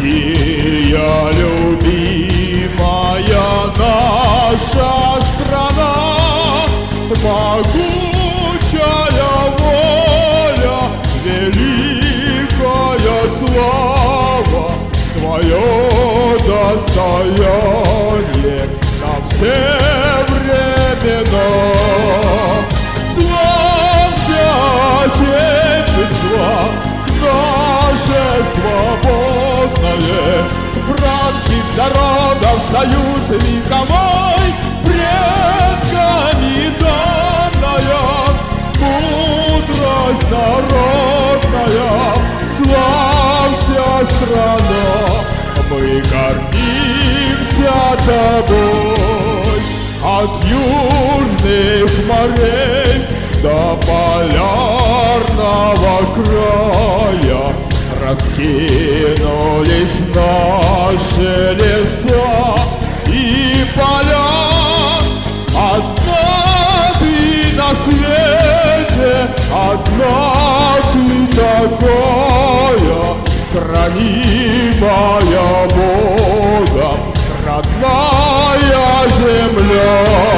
Россия, любимая наша страна, могучая воля, великая слава, твое достояние на все времена. Славься, Отечество наше свободное, братских народов союз вековой, предками данная мудрость народная. Славься, страна, мы гордимся тобой. От южных морей до полярного края раскинулись наши леса и поля. Одна ты на свете, одна ты такая, хранимая Богом родная земля.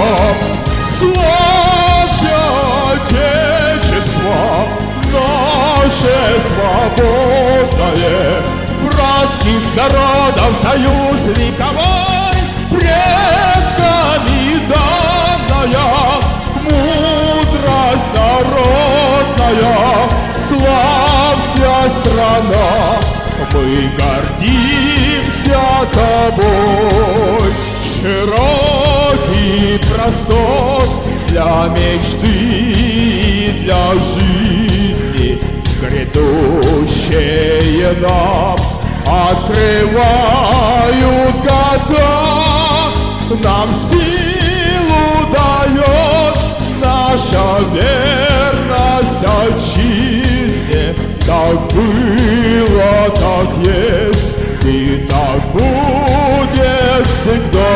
Славься, Отечество наше свободное, братских народов союз вековой, предками данная мудрость народная. Славься, страна, мы гордимся тобой. Широкий простор для мечты и для жизни, грядущие нам открывают года. Нам силу дает наша верность отчизне. Так было, так есть и так будет всегда.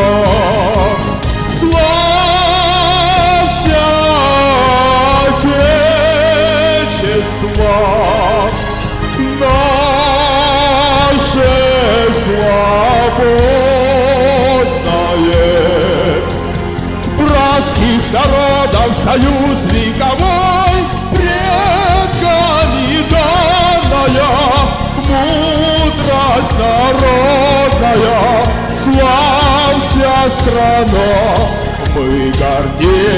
Славься, Отечество наше свободное, братских народов союз вековой, предками данная мудрость народная. Славься, страна, мы гордимся